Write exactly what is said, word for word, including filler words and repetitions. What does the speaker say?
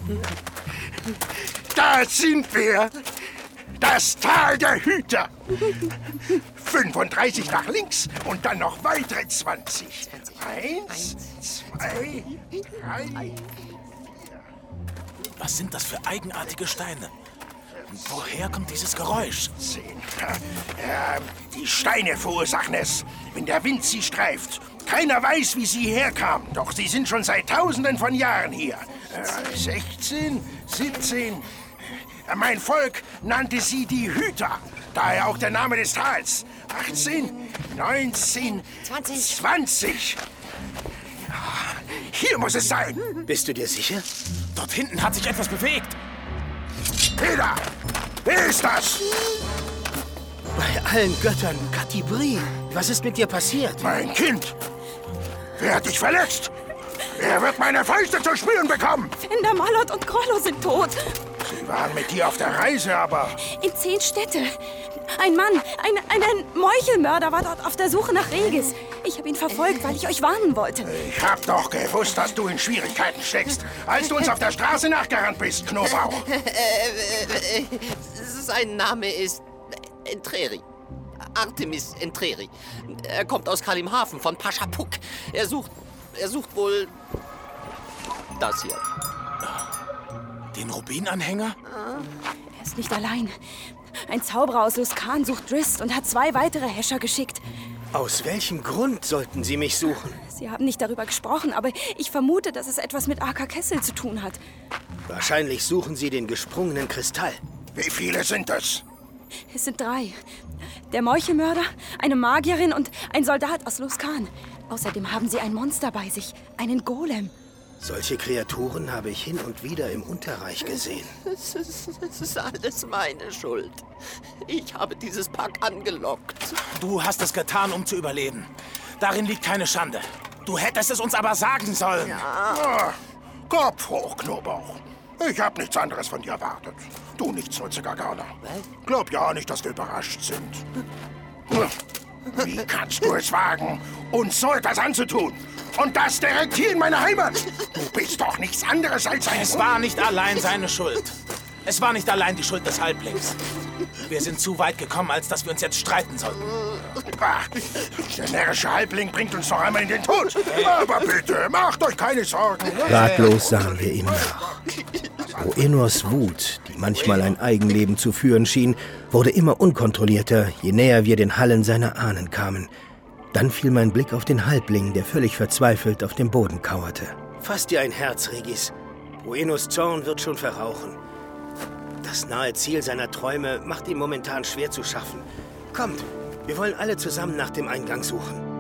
Da sind wir. Das Tal der Hüter. fünfunddreißig nach links und dann noch weitere zwanzig. Eins, zwei, drei. Was sind das für eigenartige Steine? Und woher kommt dieses Geräusch? Zehn. Ja, die Steine verursachen es, wenn der Wind sie streift. Keiner weiß, wie sie herkamen, doch sie sind schon seit Tausenden von Jahren hier. Äh, sechzehn, siebzehn. Mein Volk nannte sie die Hüter, daher auch der Name des Tals. achtzehn, neunzehn, zwanzig. zwanzig. Ja, hier muss es sein. Bist du dir sicher? Dort hinten hat sich etwas bewegt. Peter, wer ist das? Bei allen Göttern, Katibri, was ist mit dir passiert? Mein Kind. Wer hat dich verletzt? Wer wird meine Fäuste zu spüren bekommen? Fender, Malot und Grollo sind tot. Sie waren mit dir auf der Reise, aber... In zehn Städte. Ein Mann, ein, ein, ein Meuchelmörder war dort auf der Suche nach Regis. Ich habe ihn verfolgt, weil ich euch warnen wollte. Ich hab doch gewusst, dass du in Schwierigkeiten steckst, als du uns auf der Straße nachgerannt bist, Knoblauch. Sein Name ist Entreri. Artemis Entreri. Er kommt aus Kalimhafen von Paschapuk. Er sucht... Er sucht wohl... das hier. Den Rubinanhänger? Er ist nicht allein. Ein Zauberer aus Luskan sucht Drist und hat zwei weitere Häscher geschickt. Aus welchem Grund sollten Sie mich suchen? Sie haben nicht darüber gesprochen, aber ich vermute, dass es etwas mit Aka Kessel zu tun hat. Wahrscheinlich suchen Sie den gesprungenen Kristall. Wie viele sind es? Es sind drei. Der Meuchelmörder, eine Magierin und ein Soldat aus Luskan. Außerdem haben sie ein Monster bei sich, einen Golem. Solche Kreaturen habe ich hin und wieder im Unterreich gesehen. Es ist, es ist alles meine Schuld. Ich habe dieses Pack angelockt. Du hast es getan, um zu überleben. Darin liegt keine Schande. Du hättest es uns aber sagen sollen. Ja. Oh, Kopf hoch, Knoblauch. Ich hab nichts anderes von dir erwartet. Du nichtsnutziger Gauner. Glaub ja nicht, dass wir überrascht sind. Wie kannst du es wagen, uns so etwas anzutun? Und das direkt hier in meiner Heimat? Du bist doch nichts anderes als ein... Es war nicht allein seine Schuld. Es war nicht allein die Schuld des Halblings. Wir sind zu weit gekommen, als dass wir uns jetzt streiten sollten. Ach, der närrische Halbling bringt uns noch einmal in den Tod. Aber bitte, macht euch keine Sorgen. Ratlos sahen wir ihm nach. Rhoenors Wut, die manchmal ein Eigenleben zu führen schien, wurde immer unkontrollierter, je näher wir den Hallen seiner Ahnen kamen. Dann fiel mein Blick auf den Halbling, der völlig verzweifelt auf dem Boden kauerte. Fass dir ein Herz, Regis. Rhoenors Zorn wird schon verrauchen. Das nahe Ziel seiner Träume macht ihm momentan schwer zu schaffen. Kommt, wir wollen alle zusammen nach dem Eingang suchen.